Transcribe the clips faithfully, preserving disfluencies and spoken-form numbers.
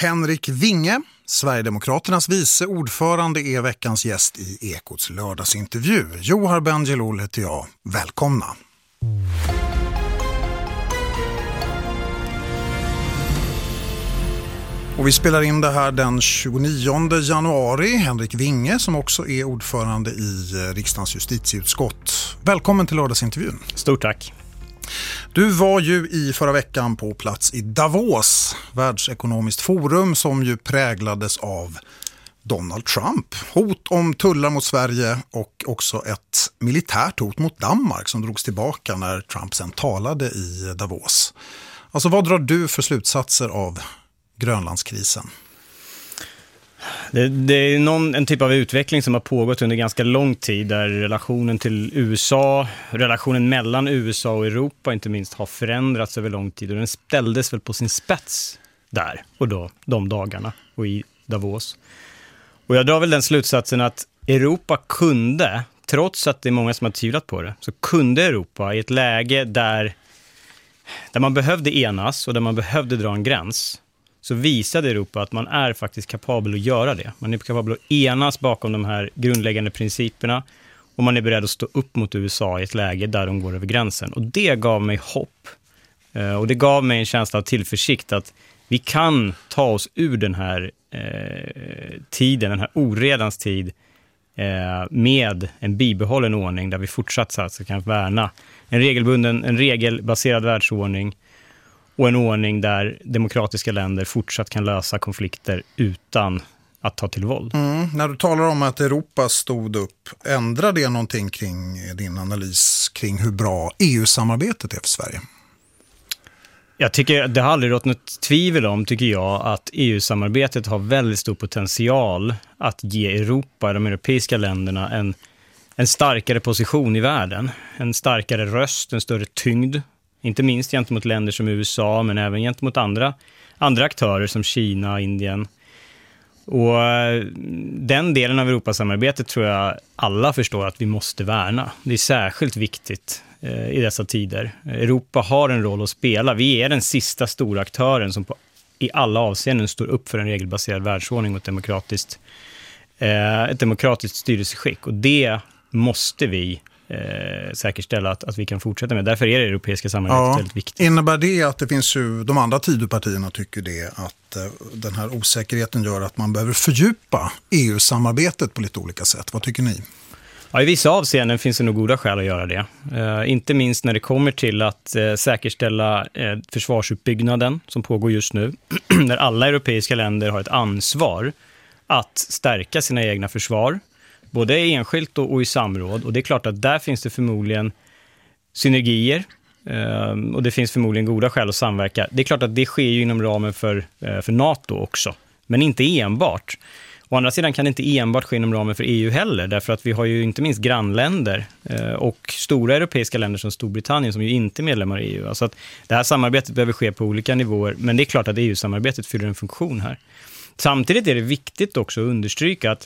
Henrik Winge, Sverigedemokraternas vice ordförande, är veckans gäst i Ekots lördagsintervju. Johar Bendjelloul heter jag. Välkomna! Och vi spelar in det här den tjugonionde januari. Henrik Winge, som också är ordförande i riksdagens justitieutskott. Välkommen till lördagsintervjun. Stort tack. Du var ju i förra veckan på plats i Davos, världsekonomiskt forum som ju präglades av Donald Trump. Hot om tullar mot Sverige och också ett militärt hot mot Danmark som drogs tillbaka när Trump sen talade i Davos. Alltså vad drar du för slutsatser av Grönlandskrisen? Det, det är någon, en typ av utveckling som har pågått under ganska lång tid där relationen till U S A, relationen mellan U S A och Europa inte minst har förändrats över lång tid och den ställdes väl på sin spets där och då, de dagarna och i Davos. Och jag drar väl den slutsatsen att Europa kunde, trots att det är många som har tvivlat på det, så kunde Europa i ett läge där, där man behövde enas och där man behövde dra en gräns, så visade Europa att man är faktiskt kapabel att göra det. Man är kapabel att enas bakom de här grundläggande principerna och man är beredd att stå upp mot U S A i ett läge där de går över gränsen. Och det gav mig hopp. Och det gav mig en känsla av tillförsikt att vi kan ta oss ur den här eh, tiden, den här oredans tid eh, med en bibehållen ordning där vi fortsatt så att kan värna en regelbunden, en regelbaserad världsordning och en ordning där demokratiska länder fortsatt kan lösa konflikter utan att ta till våld. Mm, när du talar om att Europa stod upp, ändrar det någonting kring din analys kring hur bra E U-samarbetet är för Sverige? Jag tycker det har aldrig rått något tvivel om, tycker jag, att E U-samarbetet har väldigt stor potential att ge Europa, de europeiska länderna, en, en starkare position i världen. En starkare röst, en större tyngd. Inte minst gentemot länder som U S A, men även gentemot andra, andra aktörer som Kina, Indien. Och den delen av Europasamarbetet tror jag alla förstår att vi måste värna. Det är särskilt viktigt eh, i dessa tider. Europa har en roll att spela. Vi är den sista stora aktören som på, i alla avseenden står upp för en regelbaserad världsordning och ett demokratiskt, eh, ett demokratiskt styrelseskick. Och det måste vi Eh, säkerställa att, att vi kan fortsätta med. Därför är det europeiska samarbetet ja, väldigt viktigt. Innebär det att det finns ju, de andra Tidöpartierna tycker det, att eh, den här osäkerheten gör att man behöver fördjupa E U-samarbetet på lite olika sätt? Vad tycker ni? Ja, i vissa avseenden finns det nog goda skäl att göra det. Eh, inte minst när det kommer till att eh, säkerställa eh, försvarsutbyggnaden som pågår just nu. Där alla europeiska länder har ett ansvar att stärka sina egna försvar. Både enskilt och, och i samråd. Och det är klart att där finns det förmodligen synergier. Eh, och det finns förmodligen goda skäl att samverka. Det är klart att det sker ju inom ramen för, eh, för NATO också. Men inte enbart. Å andra sidan kan det inte enbart ske inom ramen för E U heller. Därför att vi har ju inte minst grannländer. Eh, och stora europeiska länder som Storbritannien som ju inte är medlemmar i E U. Alltså att det här samarbetet behöver ske på olika nivåer. Men det är klart att E U-samarbetet fyller en funktion här. Samtidigt är det viktigt också att understryka att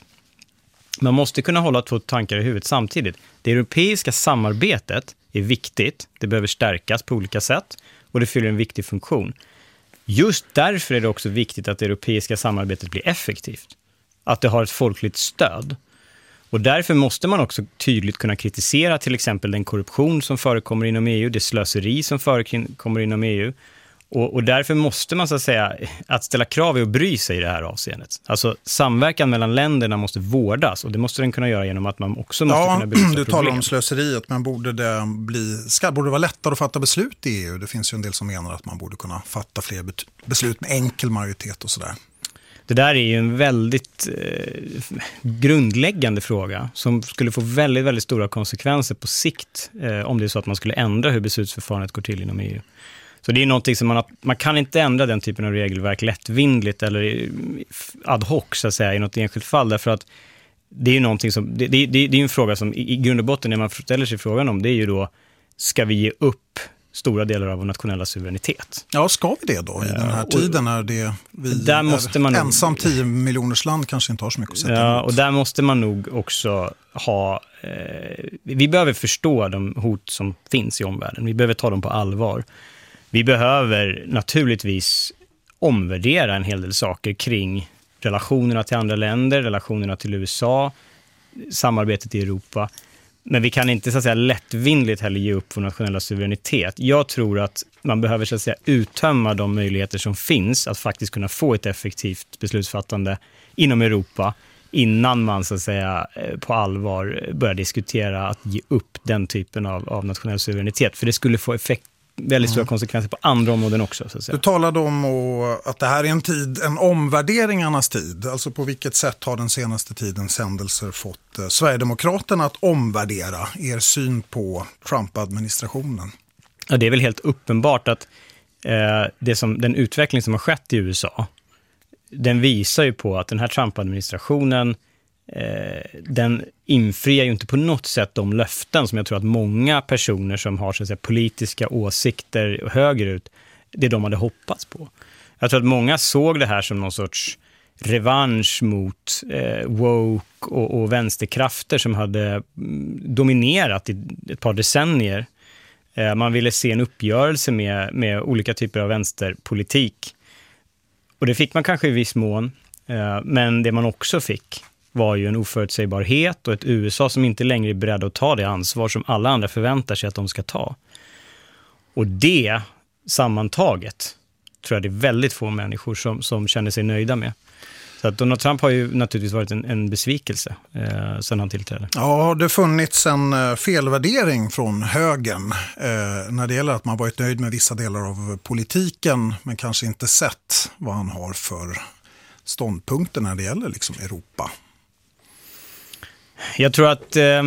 man måste kunna hålla två tankar i huvudet samtidigt. Det europeiska samarbetet är viktigt. Det behöver stärkas på olika sätt. Och det fyller en viktig funktion. Just därför är det också viktigt att det europeiska samarbetet blir effektivt. Att det har ett folkligt stöd. Och därför måste man också tydligt kunna kritisera till exempel den korruption som förekommer inom E U. Det slöseri som förekommer inom E U. Och, och därför måste man så att säga, att ställa krav och bry sig i det här avseendet. Alltså samverkan mellan länderna måste vårdas och det måste den kunna göra genom att man också måste ja, kunna belysa du problem. talar om slöseriet, men borde det bli, ska, borde det vara lättare att fatta beslut i E U? Det finns ju en del som menar att man borde kunna fatta fler beslut med enkel majoritet och sådär. Det där är ju en väldigt eh, grundläggande fråga som skulle få väldigt, väldigt stora konsekvenser på sikt eh, om det är så att man skulle ändra hur beslutsförfarandet går till inom E U. Så det är någonting som man, man kan inte ändra den typen av regelverk lättvindligt eller ad hoc så att säga i något enskilt fall, därför att det är ju någonting som, det, det, det är en fråga som i, i grund och botten när man ställer sig frågan om det är ju då, ska vi ge upp stora delar av vår nationella suveränitet? Ja, ska vi det då i den här tiden när det vi där måste man ensam tio miljoners land kanske inte har så mycket att sätta ja, emot. Och där måste man nog också ha, eh, vi behöver förstå de hot som finns i omvärlden. Vi behöver ta dem på allvar. Vi behöver naturligtvis omvärdera en hel del saker kring relationerna till andra länder, relationerna till U S A, samarbetet i Europa. Men vi kan inte så att säga lättvindigt heller ge upp vår nationella suveränitet. Jag tror att man behöver så att säga uttömma de möjligheter som finns att faktiskt kunna få ett effektivt beslutsfattande inom Europa innan man så att säga på allvar börjar diskutera att ge upp den typen av, av nationell suveränitet. För det skulle få effekt, väldigt stora konsekvenser på andra områden också. Så att säga. Du talade om att det här är en tid, en omvärderingarnas tid. Alltså på vilket sätt har den senaste tidens händelser fått Sverigedemokraterna att omvärdera er syn på Trump-administrationen? Ja, det är väl helt uppenbart att eh, det som, den utveckling som har skett i U S A, den visar ju på att den här Trump-administrationen eh, den infriar ju inte på något sätt de löften som jag tror att många personer som har så att säga, politiska åsikter högerut, det de hade hoppats på. Jag tror att många såg det här som någon sorts revansch mot eh, woke och, och vänsterkrafter som hade dominerat i ett par decennier. Eh, man ville se en uppgörelse med, med olika typer av vänsterpolitik. Och det fick man kanske i viss mån, eh, men det man också fick var ju en oförutsägbarhet och ett U S A som inte längre är beredd att ta det ansvar som alla andra förväntar sig att de ska ta. Och det sammantaget tror jag det är väldigt få människor som, som känner sig nöjda med. Så att Donald Trump har ju naturligtvis varit en, en besvikelse eh, sedan han tillträdde. Ja, har det funnits en eh, felvärdering från högern eh, när det gäller att man varit nöjd med vissa delar av politiken men kanske inte sett vad han har för ståndpunkter när det gäller liksom Europa? Jag tror att, eh,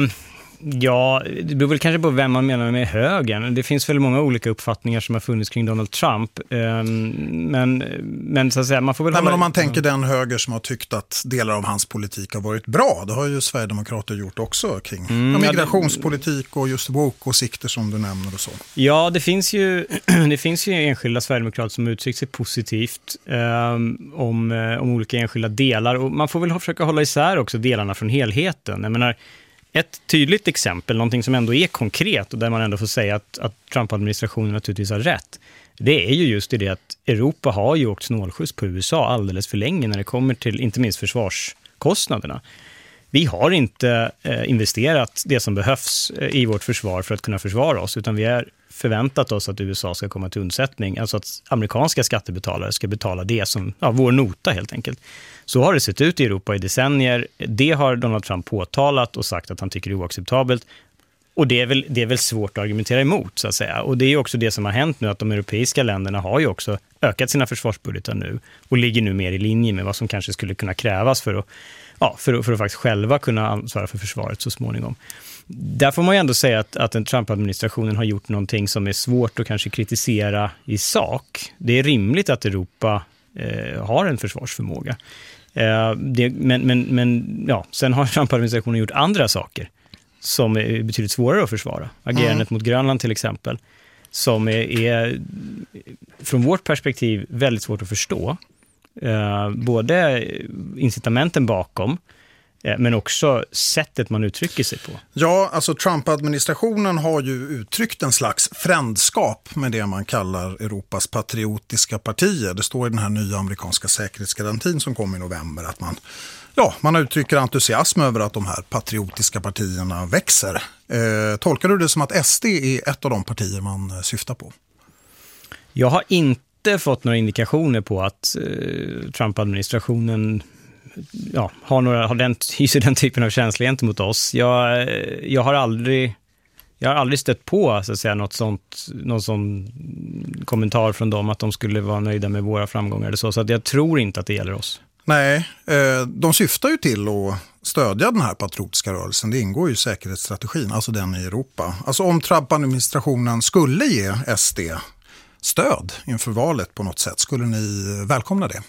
ja, det beror väl kanske på vem man menar med högern. Det finns väl många olika uppfattningar som har funnits kring Donald Trump. Eh, men, men så att säga, man får väl... Nej, hålla... men om man tänker den höger som har tyckt att delar av hans politik har varit bra, det har ju Sverigedemokrater gjort också kring mm, migrationspolitik och just woke-åsikter som du nämner och så. Ja, det finns ju, det finns ju enskilda Sverigedemokrater som uttryckt sig positivt eh, om, om olika enskilda delar. Och man får väl försöka hålla isär också delarna från helheten. Jag menar, ett tydligt exempel, någonting som ändå är konkret och där man ändå får säga att, att Trump-administrationen naturligtvis har rätt, det är ju just i det att Europa har ju åkt snålskjuts på U S A alldeles för länge när det kommer till inte minst försvarskostnaderna. Vi har inte eh, investerat det som behövs eh, i vårt försvar för att kunna försvara oss, utan vi har förväntat oss att U S A ska komma till undsättning, alltså att amerikanska skattebetalare ska betala det som, ja, vår nota helt enkelt. Så har det sett ut i Europa i decennier. Det har Donald Trump påtalat och sagt att han tycker det är oacceptabelt. Och det är väl, det är väl svårt att argumentera emot, så att säga. Och det är ju också det som har hänt nu, att de europeiska länderna har ju också ökat sina försvarsbudgetar nu och ligger nu mer i linje med vad som kanske skulle kunna krävas för att, ja, för att, för att faktiskt själva kunna ansvara för försvaret så småningom. Där får man ju ändå säga att, att den Trump-administrationen har gjort någonting som är svårt att kanske kritisera i sak. Det är rimligt att Europa eh, har en försvarsförmåga. Eh, det, men men, men ja, sen har Trump-administrationen gjort andra saker som är betydligt svårare att försvara. Agerandet mm. mot Grönland till exempel, som är, är från vårt perspektiv väldigt svårt att förstå. Eh, både incitamenten bakom, eh, men också sättet man uttrycker sig på. Ja, alltså Trump-administrationen har ju uttryckt en slags frändskap med det man kallar Europas patriotiska partier. Det står i den här nya amerikanska säkerhetsgarantin som kom i november att man Ja, man uttrycker entusiasm över att de här patriotiska partierna växer. Eh, tolkar du det som att S D är ett av de partier man syftar på? Jag har inte fått några indikationer på att eh, Trump-administrationen ja, har, några, har den, hyser den typen av känsla gentemot oss. Jag, jag har aldrig... Jag har aldrig stött på så att säga, något sånt, någon sån kommentar från dem att de skulle vara nöjda med våra framgångar eller så. Så att jag tror inte att det gäller oss. Nej, de syftar ju till att stödja den här patriotiska rörelsen. Det ingår ju i säkerhetsstrategin, alltså den i Europa. Alltså om Trump-administrationen skulle ge S D stöd inför valet på något sätt, skulle ni välkomna det?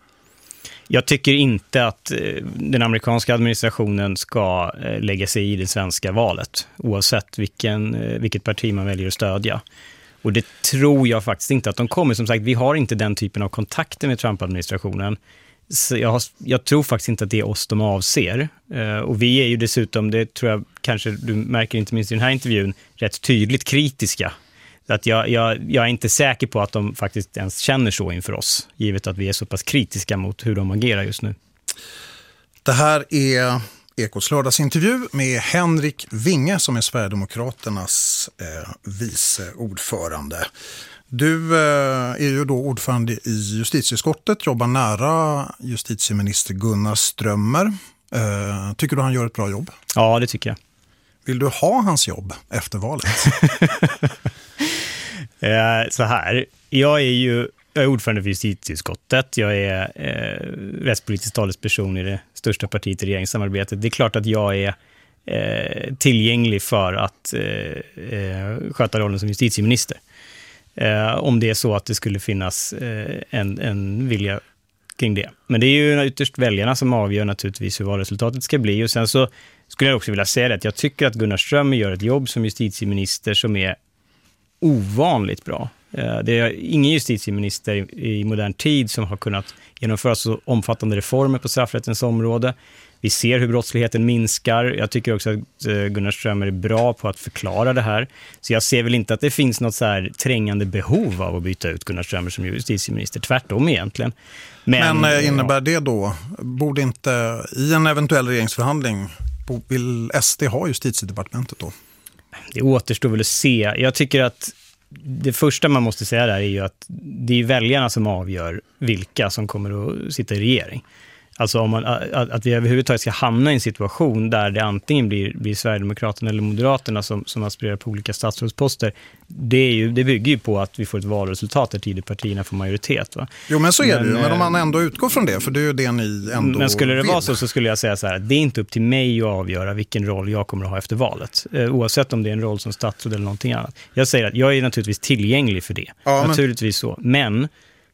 Jag tycker inte att den amerikanska administrationen ska lägga sig i det svenska valet, oavsett vilken, vilket parti man väljer att stödja. Och det tror jag faktiskt inte att de kommer. Som sagt, vi har inte den typen av kontakter med Trump-administrationen. Så jag, har, jag tror faktiskt inte att det är oss de avser. Uh, och vi är ju dessutom, det tror jag kanske du märker inte minst i den här intervjun, rätt tydligt kritiska Att jag, jag, jag är inte säker på att de faktiskt ens känner så inför oss, givet att vi är så pass kritiska mot hur de agerar just nu. Det här är Ekots lördagsintervju med Henrik Winge som är Sverigedemokraternas eh, vice ordförande. Du eh, är ju då ordförande i justitieutskottet, jobbar nära justitieminister Gunnar Strömmer. Eh, tycker du han gör ett bra jobb? Ja, det tycker jag. Vill du ha hans jobb efter valet? eh, så här, jag är ju jag är ordförande för justitieutskottet. Jag är eh, rättspolitisk talesperson i det största partiet i regeringssamarbetet. Det är klart att jag är eh, tillgänglig för att eh, eh, sköta rollen som justitieminister. Eh, om det är så att det skulle finnas eh, en, en vilja kring det. Men det är ju ytterst väljarna som avgör naturligtvis hur valresultatet ska bli. Och sen så skulle jag också vilja säga att jag tycker att Gunnar Strömmer gör ett jobb som justitieminister som är ovanligt bra. Det är ingen justitieminister i modern tid som har kunnat genomföra så omfattande reformer på straffrättens område. Vi ser hur brottsligheten minskar. Jag tycker också att Gunnar Strömmer är bra på att förklara det här. Så jag ser väl inte att det finns något så här trängande behov av att byta ut Gunnar Strömmer som justitieminister. Tvärtom egentligen. Men, Men innebär det då, borde inte i en eventuell regeringsförhandling, vill S D ha justitiedepartementet då? Det återstår väl att se. Jag tycker att det första man måste säga där är ju att det är väljarna som avgör vilka som kommer att sitta i regering. Alltså om man, att, att vi överhuvudtaget ska hamna i en situation där det antingen blir, blir Sverigedemokraterna eller Moderaterna som, som aspirerar på olika statsrådsposter, det, är ju, det bygger ju på att vi får ett valresultat där Tidöpartierna får majoritet. Va? Jo, men så är men, det ju. Men om man ändå utgår från det, för det är ju det ni ändå Men skulle det vill. vara så så skulle jag säga så här, det är inte upp till mig att avgöra vilken roll jag kommer att ha efter valet. Eh, oavsett om det är en roll som statsråd eller någonting annat. Jag säger att jag är naturligtvis tillgänglig för det. Ja, naturligtvis men... så. Men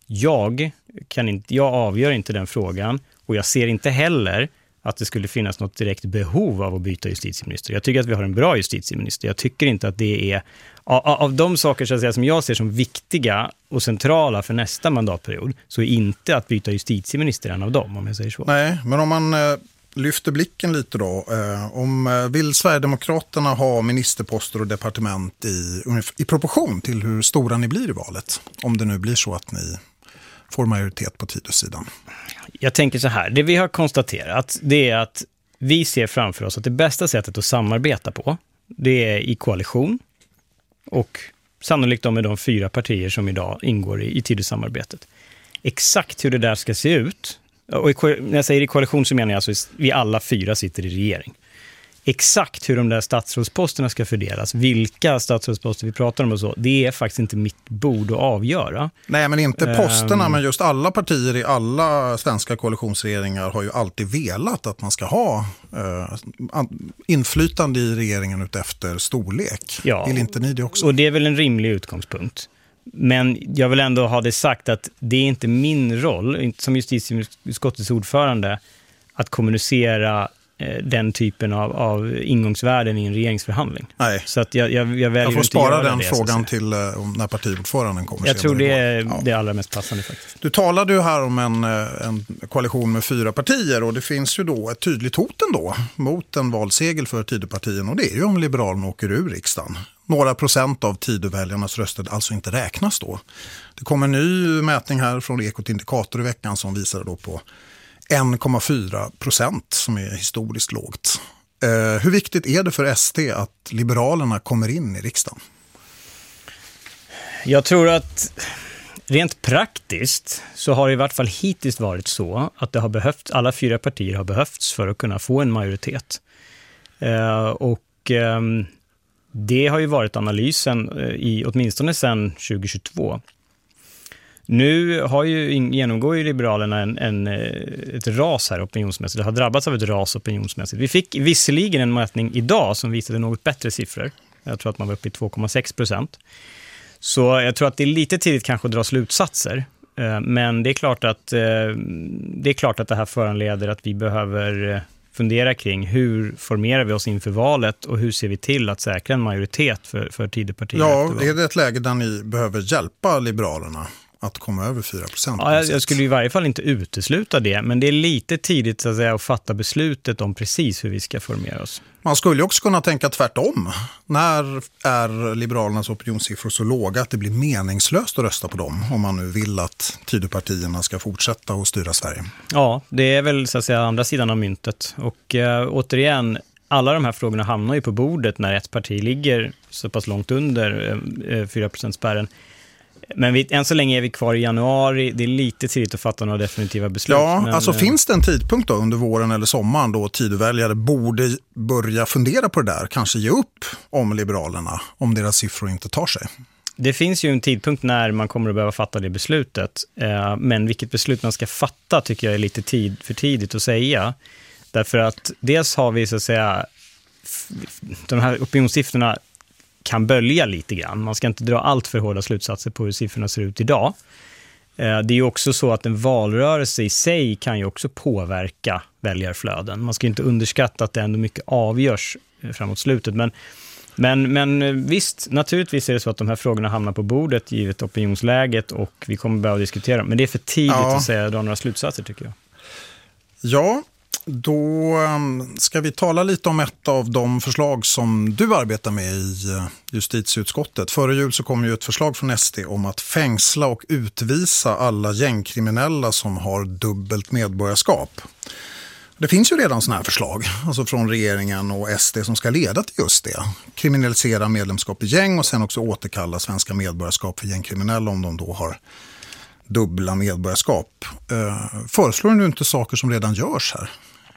jag, kan inte, jag avgör inte den frågan. Och jag ser inte heller att det skulle finnas något direkt behov av att byta justitieminister. Jag tycker att vi har en bra justitieminister. Jag tycker inte att det är... Av, av de saker så att säga, som jag ser som viktiga och centrala för nästa mandatperiod så är inte att byta justitieminister en av dem, om jag säger så. Nej, men om man eh, lyfter blicken lite då. Eh, om eh, vill Sverigedemokraterna ha ministerposter och departement i, i proportion till hur stora ni blir i valet? Om det nu blir så att ni får majoritet på Tidösidan. Jag tänker så här, det vi har konstaterat det är att vi ser framför oss att det bästa sättet att samarbeta på, det är i koalition och sannolikt de är de fyra partier som idag ingår i, i Tidösamarbetet. Exakt hur det där ska se ut, och i, när jag säger i koalition så menar jag alltså att vi alla fyra sitter i regering. Exakt hur de där statsrådsposterna ska fördelas, vilka statsrådsposter vi pratar om och så, det är faktiskt inte mitt bord att avgöra. Nej, men inte posterna, um, men just alla partier i alla svenska koalitionsregeringar har ju alltid velat att man ska ha uh, inflytande i regeringen utefter storlek. Ja, vill inte ni det också? Och det är väl en rimlig utgångspunkt. Men jag vill ändå ha det sagt att det är inte min roll som justitieutskottets ordförande att kommunicera den typen av, av ingångsvärden i en regeringsförhandling. Nej. Så att jag, jag, jag väljer jag får inte spara den det, frågan till uh, när partiordföranden kommer. Jag tror det är ja. det allra mest passande faktiskt. Du talade ju här om en, en koalition med fyra partier och det finns ju då ett tydligt hot ändå mot en valsegel för Tidöpartien och det är ju om Liberalerna åker ur riksdagen. Några procent av Tidöväljarnas röster alltså inte räknas då. Det kommer en ny mätning här från Ekot Indikator i veckan som visar då på en komma fyra procent som är historiskt lågt. Eh, hur viktigt är det för S D att Liberalerna kommer in i riksdagen? Jag tror att rent praktiskt så har det i vart fall hittills varit så att det har behövt, alla fyra partier har behövts för att kunna få en majoritet. Eh, och eh, det har ju varit analysen i åtminstone sedan tjugo tjugotvå. Nu har ju, genomgår ju Liberalerna en, en, ett ras här opinionsmässigt. Det har drabbats av ett ras opinionsmässigt. Vi fick visserligen en mätning idag som visade något bättre siffror. Jag tror att man var uppe i två komma sex procent. Så jag tror att det är lite tidigt kanske att dra slutsatser. Men det är klart att det är klart att det här föranleder att vi behöver fundera kring hur formerar vi oss inför valet och hur ser vi till att säkra en majoritet för, för Tidöpartiet. Ja, är det ett läge där ni behöver hjälpa Liberalerna att komma över fyra procent. Ja, jag, jag skulle i varje fall inte utesluta det, men det är lite tidigt så att säga, att fatta beslutet om precis hur vi ska formera oss. Man skulle också kunna tänka tvärtom. När är Liberalernas opinionssiffror så låga att det blir meningslöst att rösta på dem om man nu vill att Tidöpartierna ska fortsätta att styra Sverige? Ja, det är väl så att säga andra sidan av myntet. Och äh, återigen, alla de här frågorna hamnar ju på bordet när ett parti ligger så pass långt under äh, fyra procent-spärren. Men vi, än så länge är vi kvar i januari. Det är lite tidigt att fatta några definitiva beslut. Ja, men, alltså eh, finns det en tidpunkt då under våren eller sommaren då Tidöväljare borde börja fundera på det där? Kanske ge upp om Liberalerna, om deras siffror inte tar sig? Det finns ju en tidpunkt när man kommer att behöva fatta det beslutet. Eh, men vilket beslut man ska fatta tycker jag är lite tid, för tidigt att säga. Därför att dels har vi så att säga de här opinionssiffrorna kan bölja lite grann. Man ska inte dra allt för hårda slutsatser på hur siffrorna ser ut idag. Det är ju också så att en valrörelse i sig kan ju också påverka väljarflöden. Man ska inte underskatta att det ändå mycket avgörs framåt slutet. Men, men, men visst, naturligtvis är det så att de här frågorna hamnar på bordet givet opinionsläget och vi kommer behöva diskutera dem. Men det är för tidigt ja. att säga dra några slutsatser tycker jag. Ja, då ska vi tala lite om ett av de förslag som du arbetar med i justitieutskottet. Före jul så kom ju ett förslag från S D om att fängsla och utvisa alla gängkriminella som har dubbelt medborgarskap. Det finns ju redan sådana här förslag, alltså från regeringen och S D som ska leda till just det. Kriminalisera medlemskap i gäng och sen också återkalla svenska medborgarskap för gängkriminella om de då har dubbla medborgarskap. Föreslår du inte saker som redan görs här?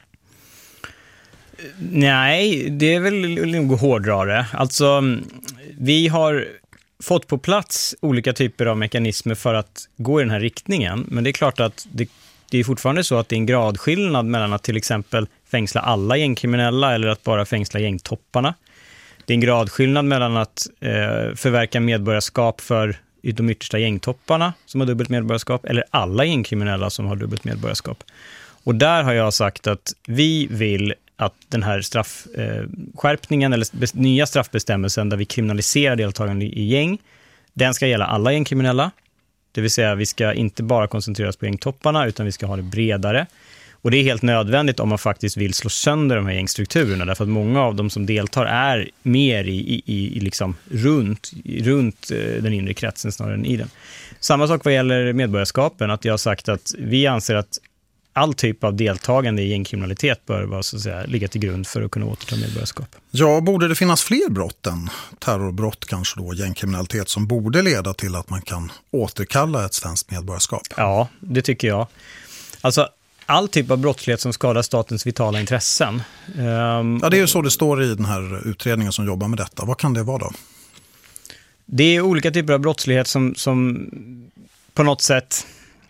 Nej, det är väl nog hårdrare. Alltså, vi har fått på plats olika typer av mekanismer för att gå i den här riktningen. Men det är klart att det, det är fortfarande så att det är en gradskillnad mellan att till exempel fängsla alla gängkriminella eller att bara fängsla gängtopparna. Det är en gradskillnad mellan att eh, förverka medborgarskap för de yttersta gängtopparna som har dubbelt medborgarskap eller alla gängkriminella som har dubbelt medborgarskap. Och där har jag sagt att vi vill att den här straffskärpningen eh, eller bes- nya straffbestämmelsen där vi kriminaliserar deltagande i gäng, den ska gälla alla gängkriminella. Det vill säga vi ska inte bara koncentrera oss på gängtopparna utan vi ska ha det bredare. Och det är helt nödvändigt om man faktiskt vill slå sönder de här gängstrukturerna därför att många av dem som deltar är mer i, i, i liksom runt, runt den inre kretsen snarare än i den. Samma sak vad gäller medborgarskapen, att jag har sagt att vi anser att all typ av deltagande i gängkriminalitet bör vara, så att säga, ligga till grund för att kunna återta medborgarskap. Ja, borde det finnas fler brott än terrorbrott, kanske då gängkriminalitet, som borde leda till att man kan återkalla ett svenskt medborgarskap? Ja, det tycker jag. Alltså, all typ av brottslighet som skadar statens vitala intressen. Um, ja, det är ju så det står i den här utredningen som jobbar med detta. Vad kan det vara då? Det är olika typer av brottslighet som, som på något sätt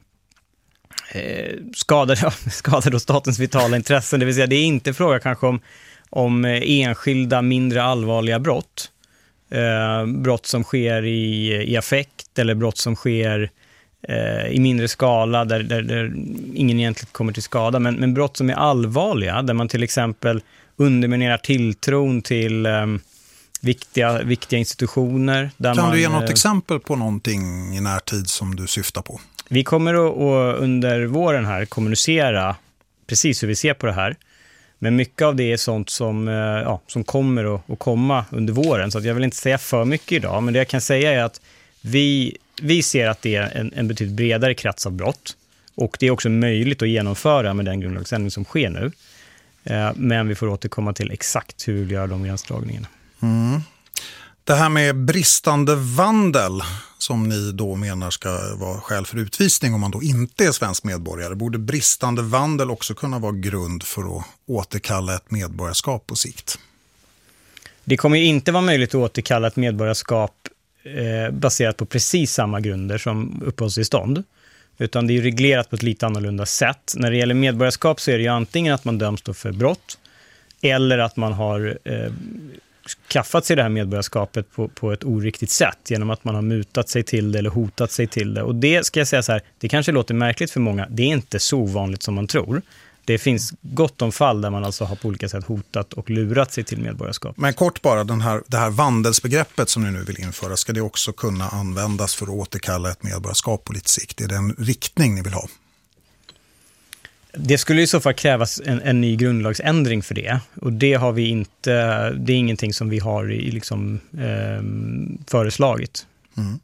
eh, skadar, ja, skadar då statens vitala intressen. Det vill säga, det är inte fråga kanske om, om enskilda mindre allvarliga brott. Eh, brott som sker i, i affekt eller brott som sker i mindre skala där, där, där ingen egentligen kommer till skada, men, men brott som är allvarliga där man till exempel underminerar tilltron till um, viktiga, viktiga institutioner. Där kan man, du ge något uh, exempel på någonting i närtid som du syftar på? Vi kommer att, att under våren här kommunicera precis hur vi ser på det här, men mycket av det är sånt som, uh, ja, som kommer att, att komma under våren, så att jag vill inte säga för mycket idag, men det jag kan säga är att vi Vi ser att det är en, en betydligt bredare krets av brott och det är också möjligt att genomföra med den grundlagsändring som sker nu. Eh, men vi får återkomma till exakt hur vi gör de gränsdragningarna. Mm. Det här med bristande vandel som ni då menar ska vara skäl för utvisning om man då inte är svensk medborgare. Borde bristande vandel också kunna vara grund för att återkalla ett medborgarskap på sikt? Det kommer ju inte vara möjligt att återkalla ett medborgarskap baserat på precis samma grunder som uppehållstillstånd, utan det är ju reglerat på ett lite annorlunda sätt. När det gäller medborgarskap så är det ju antingen att man döms då för brott eller att man har eh, skaffat sig det här medborgarskapet på, på ett oriktigt sätt genom att man har mutat sig till det eller hotat sig till det. Och det ska jag säga så här, det kanske låter märkligt för många, det är inte så vanligt som man tror Det finns gott om fall där man alltså har på olika sätt hotat och lurat sig till medborgarskap. Men kort bara, den här, det här vandelsbegreppet som ni nu vill införa, ska det också kunna användas för att återkalla ett medborgarskap på lite sikt? Är det en riktning ni vill ha? Det skulle i så fall krävas en, en ny grundlagsändring för det. Och det har vi inte, det är ingenting som vi har i, liksom, eh, föreslagit. Mm.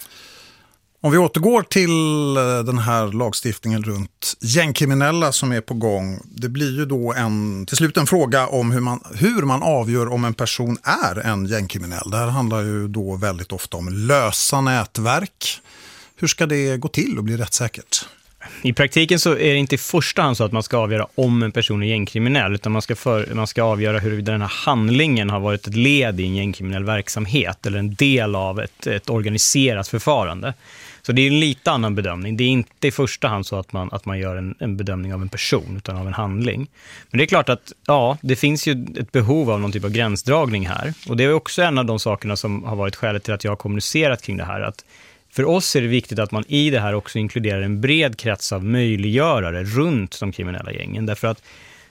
Om vi återgår till den här lagstiftningen runt gängkriminella som är på gång. Det blir ju då en, till slut en fråga om hur man, hur man avgör om en person är en gängkriminell. Det här handlar ju då väldigt ofta om lösa nätverk. Hur ska det gå till och bli rättssäkert? I praktiken så är det inte i första hand så att man ska avgöra om en person är gängkriminell, utan man ska, för, man ska avgöra huruvida den här handlingen har varit ett led i en gängkriminell verksamhet eller en del av ett, ett organiserat förfarande. Så det är en lite annan bedömning. Det är inte i första hand så att man, att man gör en, en bedömning av en person utan av en handling. Men det är klart att ja, det finns ju ett behov av någon typ av gränsdragning här. Och det är också en av de sakerna som har varit skälet till att jag har kommunicerat kring det här, att för oss är det viktigt att man i det här också inkluderar en bred krets av möjliggörare runt de kriminella gängen. Därför att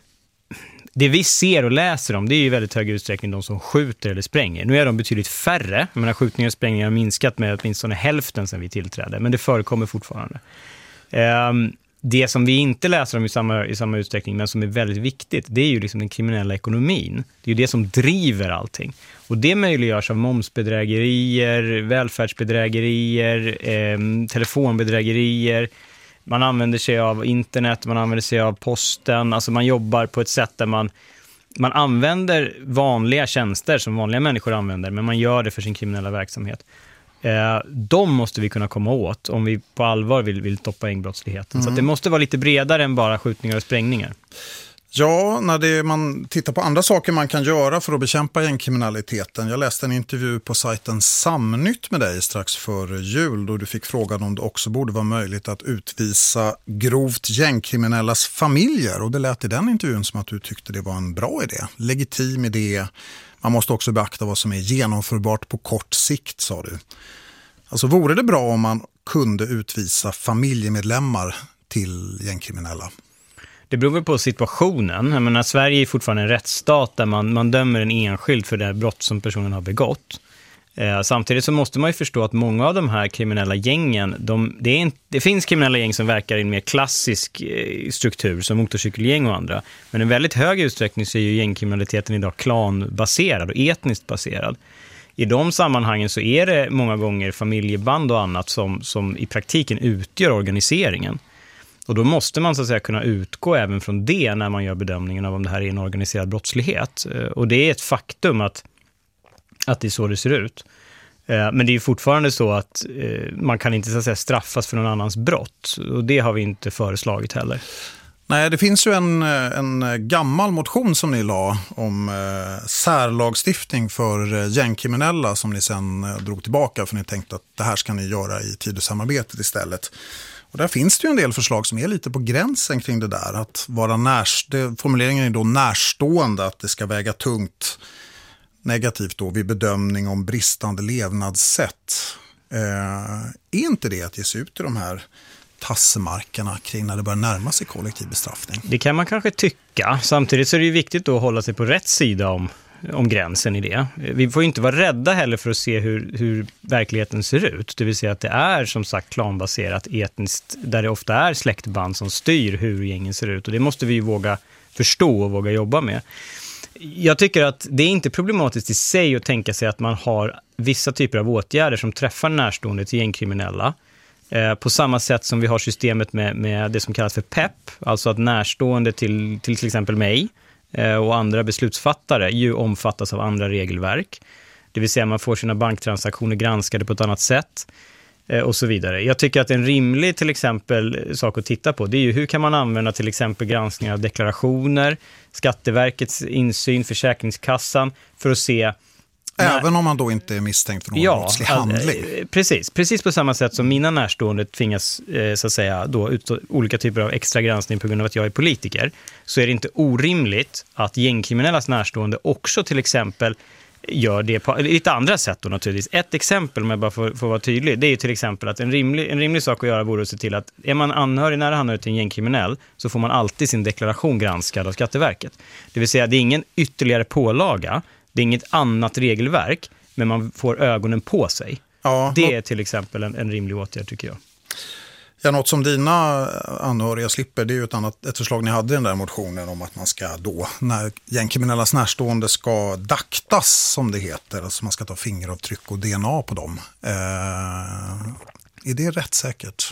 det vi ser och läser om, det är ju i väldigt hög utsträckning de som skjuter eller spränger. Nu är de betydligt färre. Jag menar, skjutningar och sprängningar har minskat med åtminstone hälften sedan vi tillträdde. Men det förekommer fortfarande. Um, det som vi inte läser om i samma, i samma utsträckning, men som är väldigt viktigt, det är ju liksom den kriminella ekonomin. Det är ju det som driver allting. Och det möjliggörs av momsbedrägerier, välfärdsbedrägerier, eh, telefonbedrägerier. Man använder sig av internet, man använder sig av posten. Alltså man jobbar på ett sätt där man, man använder vanliga tjänster som vanliga människor använder, men man gör det för sin kriminella verksamhet. Eh, de måste vi kunna komma åt om vi på allvar vill, vill toppa gängbrottsligheten. Mm. Så att det måste vara lite bredare än bara skjutningar och sprängningar. Ja, när det, man tittar på andra saker man kan göra för att bekämpa gängkriminaliteten. Jag läste en intervju på sajten Samnytt med dig strax före jul då du fick frågan om det också borde vara möjligt att utvisa grovt gängkriminellas familjer. Och det lät i den intervjun som att du tyckte det var en bra idé, legitim idé. Man måste också beakta vad som är genomförbart på kort sikt, sa du. Alltså vore det bra om man kunde utvisa familjemedlemmar till gängkriminella? Det beror väl på situationen. Jag menar, Sverige är fortfarande en rättsstat där man, man dömer en enskild för det brott som personen har begått. Eh, samtidigt så måste man ju förstå att många av de här kriminella gängen, de, det, är en, det finns kriminella gäng som verkar i en mer klassisk eh, struktur som motorcykelgäng och andra. Men i en väldigt hög utsträckning så är ju gängkriminaliteten idag klanbaserad och etniskt baserad. I de sammanhangen så är det många gånger familjeband och annat som, som i praktiken utgör organiseringen. Och då måste man så att säga kunna utgå även från det när man gör bedömningen av om det här är en organiserad brottslighet. Och det är ett faktum att, att det är så det ser ut. Men det är ju fortfarande så att man kan inte så att säga straffas för någon annans brott. Och det har vi inte föreslagit heller. Nej, det finns ju en, en gammal motion som ni la om eh, särlagstiftning för gängkriminella som ni sen eh, drog tillbaka för ni tänkte att det här ska ni göra i Tidösamarbetet istället. Och där finns det ju en del förslag som är lite på gränsen kring det där. Att vara närst- formuleringen är då närstående, att det ska väga tungt negativt då vid bedömning om bristande levnadssätt. Eh, är inte det att ge sig ut i de här tassemarkerna kring när det börjar närma sig kollektiv bestraffning? Det kan man kanske tycka. Samtidigt så är det ju viktigt då att hålla sig på rätt sida om, om gränsen i det. Vi får ju inte vara rädda heller för att se hur, hur verkligheten ser ut. Det vill säga att det är som sagt klanbaserat etniskt, där det ofta är släktband som styr hur gängen ser ut. Och det måste vi ju våga förstå och våga jobba med. Jag tycker att det är inte problematiskt i sig att tänka sig att man har vissa typer av åtgärder som träffar närstående till gängkriminella. Eh, på samma sätt som vi har systemet med, med det som kallas för P E P, alltså att närstående till till, till exempel mig eh, och andra beslutsfattare ju omfattas av andra regelverk. Det vill säga man får sina banktransaktioner granskade på ett annat sätt eh, och så vidare. Jag tycker att en rimlig till exempel sak att titta på, det är ju hur kan man använda till exempel granskningar av deklarationer, Skatteverkets insyn, Försäkringskassan för att se. Även om man då inte är misstänkt för någon ja, brottslig handling. Precis, precis på samma sätt som mina närstående tvingas eh, så att säga, då, ut olika typer av extra granskning på grund av att jag är politiker, så är det inte orimligt att gängkriminellas närstående också till exempel gör det på lite andra sätt då naturligtvis. Ett exempel, om jag bara får, får vara tydlig, det är ju till exempel att en rimlig, en rimlig sak att göra vore att se till att är man anhörig, nära anhörig till en gängkriminell, så får man alltid sin deklaration granskad av Skatteverket. Det vill säga, det är ingen ytterligare pålaga, det är inget annat regelverk, men man får ögonen på sig. Ja, det är till exempel en, en rimlig åtgärd, tycker jag. Ja, något som dina anhöriga slipper, det är ju ett annat ett förslag ni hade i den där motionen om att man ska då, när gängkriminellas närstående ska daktas, som det heter, alltså man ska ta fingeravtryck och D N A på dem. Eh, är det rättssäkert?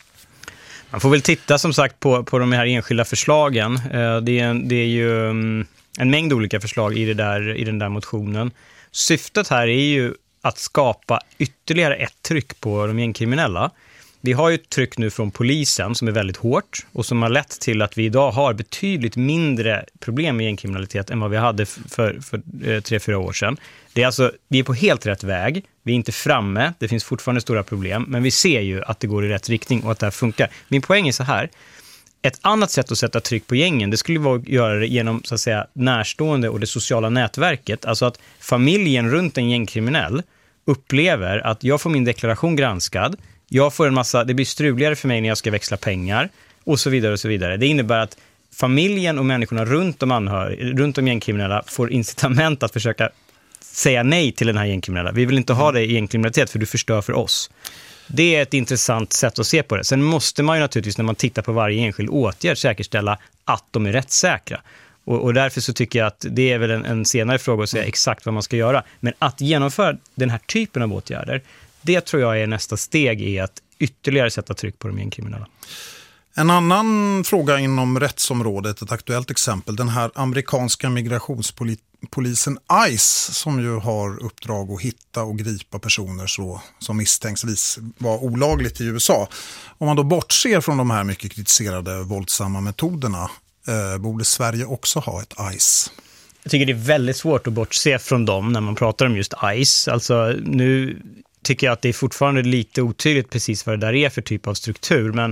Man får väl titta som sagt på, på de här enskilda förslagen. Eh, det, är en, det är ju um, en mängd olika förslag i, det där, i den där motionen. Syftet här är ju att skapa ytterligare ett tryck på de gängkriminella. Vi har ju ett tryck nu från polisen som är väldigt hårt och som har lett till att vi idag har betydligt mindre problem med gängkriminalitet än vad vi hade för, för eh, tre, fyra år sedan. Det är alltså, vi är på helt rätt väg, vi är inte framme, det finns fortfarande stora problem, men vi ser ju att det går i rätt riktning och att det här funkar. Min poäng är så här, ett annat sätt att sätta tryck på gängen, det skulle vara att göra det genom så att säga närstående och det sociala nätverket, alltså att familjen runt en gängkriminell upplever att jag får min deklaration granskad, jag får en massa, det blir struligare för mig när jag ska växla pengar och så vidare och så vidare. Det innebär att familjen och människorna runt om anhörig, runt om gängkriminella får incitament att försöka säga nej till den här gängkriminella. Vi vill inte ha det i gängkriminalitet för du förstör för oss. Det är ett intressant sätt att se på det. Sen måste man ju naturligtvis när man tittar på varje enskild åtgärd säkerställa att de är rättssäkra. Och, och därför så tycker jag att det är väl en, en senare fråga att säga exakt vad man ska göra. Men att genomföra den här typen av åtgärder, det tror jag är nästa steg i att ytterligare sätta tryck på de gängkriminella. En annan fråga inom rättsområdet, ett aktuellt exempel, den här amerikanska migrationspolisen ICE som ju har uppdrag att hitta och gripa personer så, som misstänksvis var olagligt i U S A. Om man då bortser från de här mycket kritiserade våldsamma metoderna, eh, borde Sverige också ha ett ICE? Jag tycker det är väldigt svårt att bortse från dem när man pratar om just ICE. Alltså nu tycker jag att det är fortfarande lite otydligt precis vad det där är för typ av struktur, men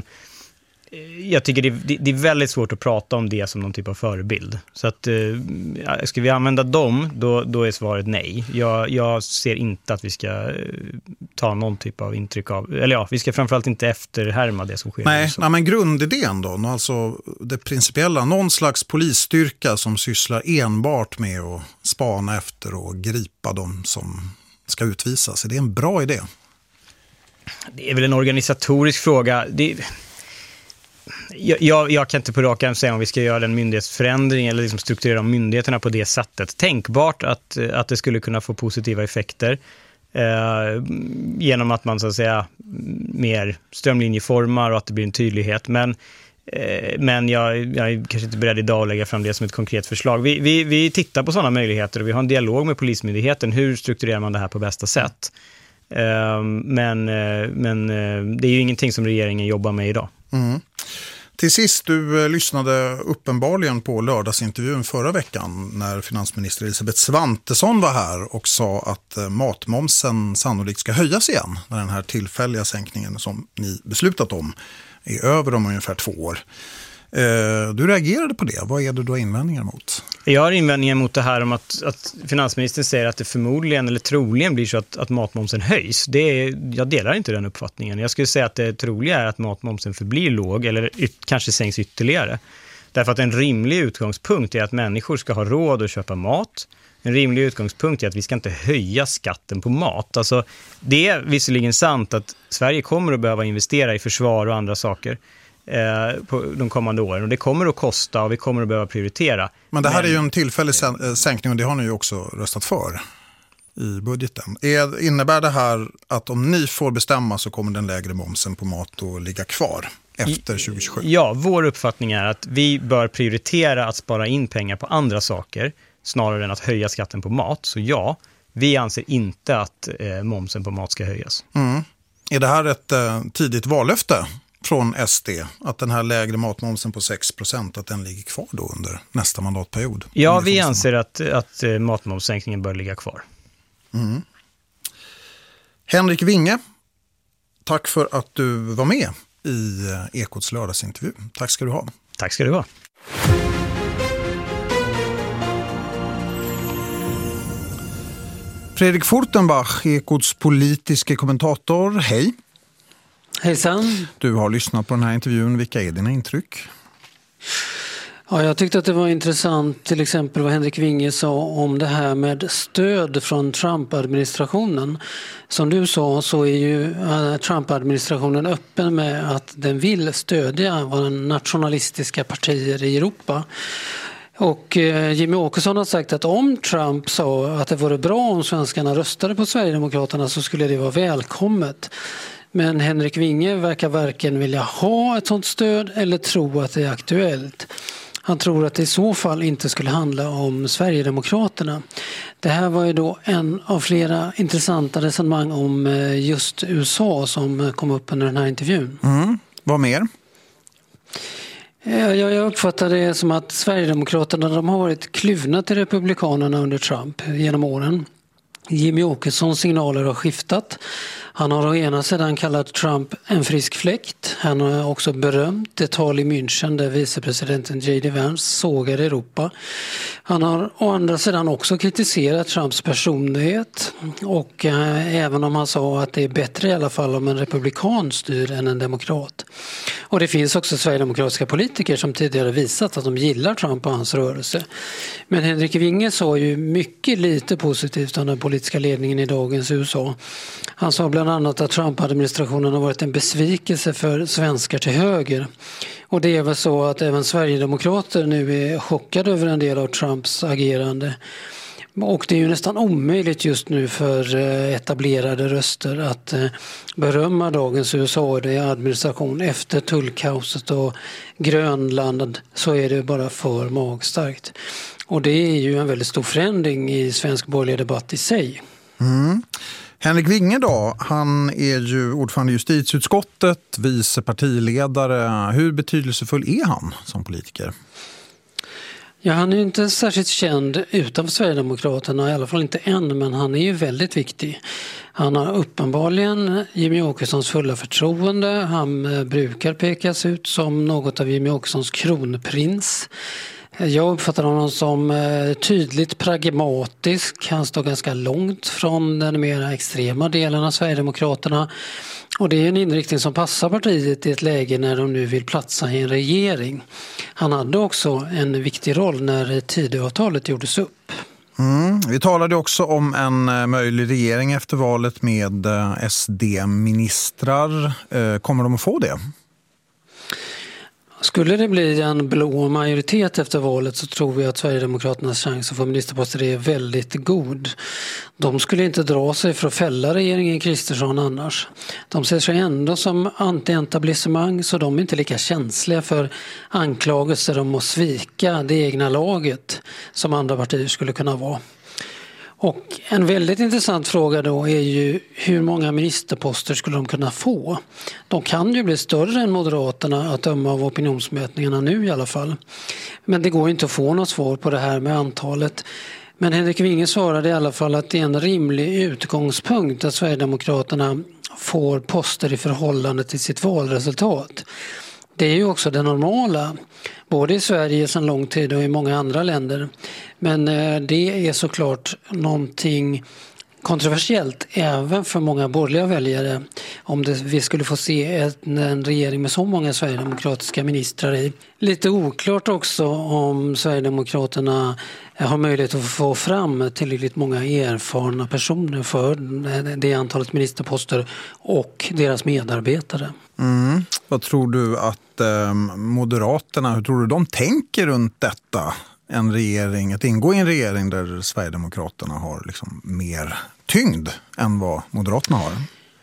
jag tycker det är, det är väldigt svårt att prata om det som någon typ av förebild. Så att eh, ska vi använda dem, då, då är svaret nej. Jag, jag ser inte att vi ska eh, ta någon typ av intryck av, eller ja, vi ska framförallt inte efterhärma det som sker. Nej, nej men grundidén då, alltså det principiella, någon slags polisstyrka som sysslar enbart med att spana efter och gripa dem som ska utvisas. Är det en bra idé? Det är väl en organisatorisk fråga. Det Jag, jag, jag kan inte på rak arm säga om vi ska göra en myndighetsförändring eller liksom strukturera om myndigheterna på det sättet. Tänkbart att, att det skulle kunna få positiva effekter eh, genom att man så att säga mer strömlinjeformar och att det blir en tydlighet. Men, eh, men jag, jag är kanske inte beredd idag att lägga fram det som ett konkret förslag. Vi, vi, vi tittar på sådana möjligheter och vi har en dialog med Polismyndigheten. Hur strukturerar man det här på bästa sätt? Eh, men, eh, men eh, det är ju ingenting som regeringen jobbar med idag. Mm. Till sist, du eh, lyssnade uppenbarligen på lördagsintervjun förra veckan när finansminister Elisabeth Svantesson var här och sa att eh, matmomsen sannolikt ska höjas igen när den här tillfälliga sänkningen som ni beslutat om är över om ungefär två år. Eh, du reagerade på det. Vad är det du har invändningar mot? Jag har invändningar mot det här om att, att finansministern säger att det förmodligen eller troligen blir så att, att matmomsen höjs. Det är, jag delar inte den uppfattningen. Jag skulle säga att det troliga är att matmomsen förblir låg eller yt, kanske sänks ytterligare. Därför att en rimlig utgångspunkt är att människor ska ha råd att köpa mat. En rimlig utgångspunkt är att vi ska inte höja skatten på mat. Alltså, det är visserligen sant att Sverige kommer att behöva investera i försvar och andra saker på de kommande åren. Och det kommer att kosta och vi kommer att behöva prioritera. Men det här Men, är ju en tillfällig sänkning och det har ni ju också röstat för i budgeten. Är, innebär det här att om ni får bestämma så kommer den lägre momsen på mat att ligga kvar efter tjugohundrasju? Ja, vår uppfattning är att vi bör prioritera att spara in pengar på andra saker snarare än att höja skatten på mat. Så ja, vi anser inte att eh, momsen på mat ska höjas. Mm. Är det här ett eh, tidigt vallöfte från S D att den här lägre matmomsen på sex procent att den ligger kvar då under nästa mandatperiod? Ja, vi anser att, att matmomssänkningen bör ligga kvar. Mm. Henrik Winge, tack för att du var med i Ekots lördagsintervju. Tack ska du ha. Tack ska du ha. Fredrik Furtenbach, Ekots politiska kommentator. Hej! Hejsan! Du har lyssnat på den här intervjun. Vilka är dina intryck? Ja, jag tyckte att det var intressant till exempel vad Henrik Winge sa om det här med stöd från Trump-administrationen. Som du sa så är ju Trump-administrationen öppen med att den vill stödja våra nationalistiska partier i Europa. Och Jimmy Åkesson har sagt att om Trump sa att det vore bra om svenskarna röstade på Sverigedemokraterna så skulle det vara välkommet. Men Henrik Winge verkar varken vilja ha ett sådant stöd eller tro att det är aktuellt. Han tror att det i så fall inte skulle handla om Sverigedemokraterna. Det här var ju då en av flera intressanta resonemang om just U S A som kom upp under den här intervjun. Mm. Vad mer? Jag uppfattar det som att Sverigedemokraterna de har varit kluvna till republikanerna under Trump genom åren. Jimmy Åkessons signaler har skiftat. Han har å ena sidan kallat Trump en frisk fläkt. Han har också berömt det tal i München där vicepresidenten J D Vance sågar Europa. Han har å andra sidan också kritiserat Trumps personlighet och eh, även om han sa att det är bättre i alla fall om en republikan styr än en demokrat. Och det finns också sverigedemokratiska politiker som tidigare visat att de gillar Trump och hans rörelse. Men Henrik Winge sa ju mycket lite positivt om den politiska ledningen i dagens U S A. Han sa bland annat att Trump-administrationen har varit en besvikelse för svenskar till höger. Och det är väl så att även Sverigedemokrater nu är chockade över en del av Trumps agerande. Och det är ju nästan omöjligt just nu för etablerade röster att berömma dagens U S A-administration efter tullkaoset och Grönland, så är det bara för magstarkt. Och det är ju en väldigt stor förändring i svensk borgerlig debatt i sig. Mm. Henrik Winge då, han är ju ordförande i justitieutskottet, vice partiledare. Hur betydelsefull är han som politiker? Ja, han är ju inte särskilt känd utanför Sverigedemokraterna, i alla fall inte än, men han är ju väldigt viktig. Han har uppenbarligen Jimmy Åkessons fulla förtroende. Han brukar pekas ut som något av Jimmy Åkessons kronprins. Jag uppfattar honom som tydligt pragmatisk. Han står ganska långt från den mer extrema delen av Sverigedemokraterna. Och det är en inriktning som passar partiet i ett läge när de nu vill platsa i en regering. Han hade också en viktig roll när Tidöavtalet gjordes upp. Mm. Vi talade också om en möjlig regering efter valet med S D-ministrar. Kommer de att få det? Skulle det bli en blå majoritet efter valet så tror vi att Sverigedemokraternas chans att få ministerposter är väldigt god. De skulle inte dra sig för att fälla regeringen Kristersson annars. De ser sig ändå som anti-etablissemang så de är inte lika känsliga för anklagelser om att svika det egna laget som andra partier skulle kunna vara. Och en väldigt intressant fråga då är ju hur många ministerposter skulle de kunna få? De kan ju bli större än Moderaterna att döma av opinionsmätningarna nu i alla fall. Men det går inte att få något svar på det här med antalet. Men Henrik Winge svarade i alla fall att det är en rimlig utgångspunkt att Sverigedemokraterna får poster i förhållande till sitt valresultat. Det är ju också det normala, både i Sverige sedan lång tid och i många andra länder. Men det är såklart någonting kontroversiellt även för många borgerliga väljare om det, vi skulle få se en, en regering med så många sverigedemokratiska ministrar i. Lite oklart också om Sverigedemokraterna har möjlighet att få fram tillräckligt många erfarna personer för det antalet ministerposter och deras medarbetare. Mm. Vad tror du att eh, Moderaterna, hur tror du de tänker runt detta? En regering, att ingå i en regering där Sverigedemokraterna har liksom mer tyngd än vad Moderaterna har?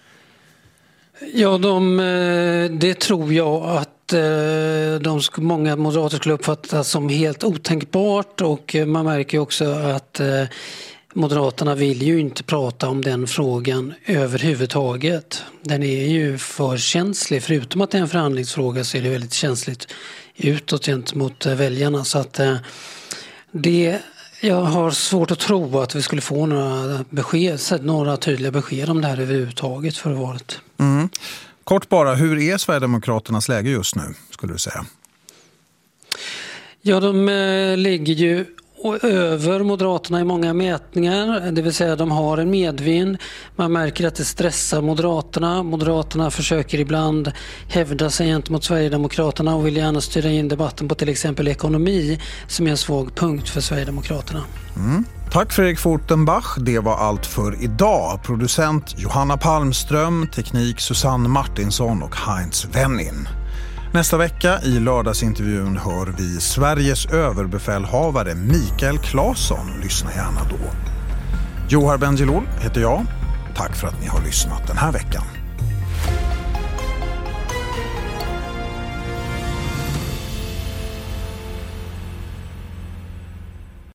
Ja, de, det tror jag att de, många moderater skulle uppfatta som helt otänkbart och man märker ju också att Moderaterna vill ju inte prata om den frågan överhuvudtaget. Den är ju för känslig, förutom att det är en förhandlingsfråga så är det väldigt känsligt utåt gentemot väljarna. Så att det, jag har svårt att tro att vi skulle få några besked, några tydliga besked om det här överhuvudtaget för valet. Mm. Kort bara, hur är Sverigedemokraternas läge just nu, skulle du säga? Ja, de ligger ju och över Moderaterna i många mätningar, det vill säga de har en medvind. Man märker att det stressar Moderaterna. Moderaterna försöker ibland hävda sig gentemot Sverigedemokraterna och vill gärna styra in debatten på till exempel ekonomi, som är en svag punkt för Sverigedemokraterna. Mm. Tack Fredrik Fortenbach, det var allt för idag. Producent Johanna Palmström, teknik Susanne Martinsson och Heinz Wennin. Nästa vecka i lördagsintervjun hör vi Sveriges överbefälhavare Mikael Claesson. Lyssna gärna då. Johar Bendjelloul heter jag. Tack för att ni har lyssnat den här veckan.